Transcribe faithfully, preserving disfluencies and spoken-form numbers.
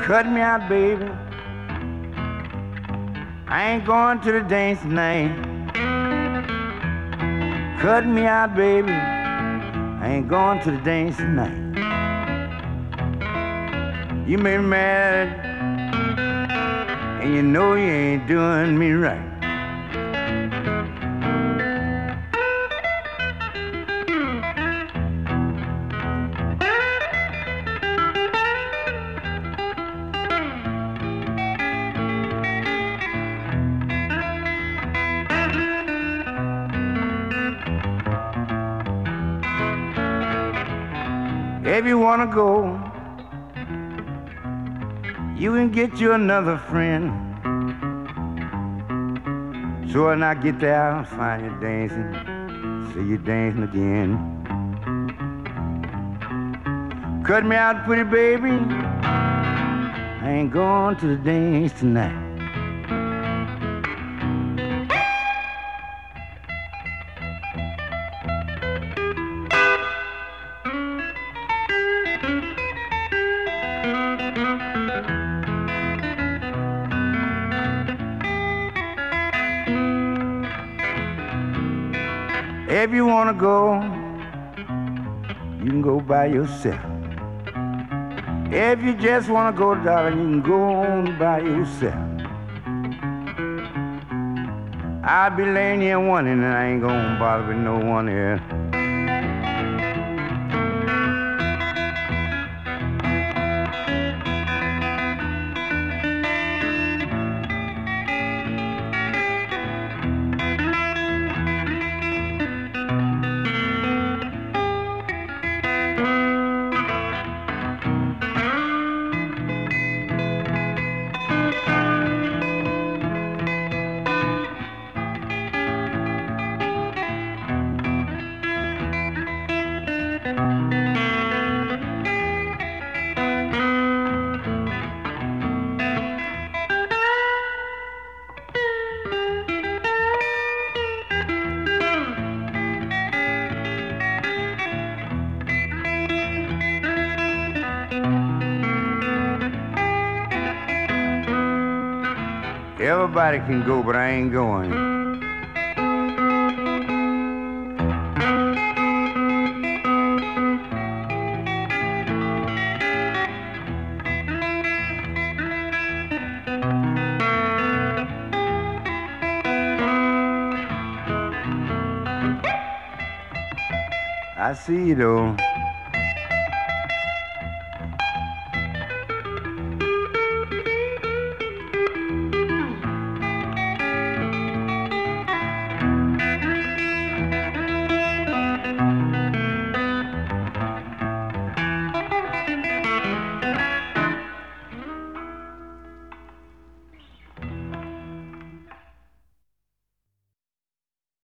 Cut me out, baby. I ain't going to the dance tonight. Cut me out, baby. I ain't going to the dance tonight. You made me mad, and you know you ain't doing me right. If you wanna go, you can get you another friend. So when I get there, I'll find you dancing, see you dancing again. Cut me out, pretty baby. I ain't going to the dance tonight. If you wanna go, you can go by yourself. If you just wanna go, darling, you can go on by yourself. I'll be laying here wondering, and I ain't gonna bother with no one here. Everybody can go, but I ain't going. I see you though.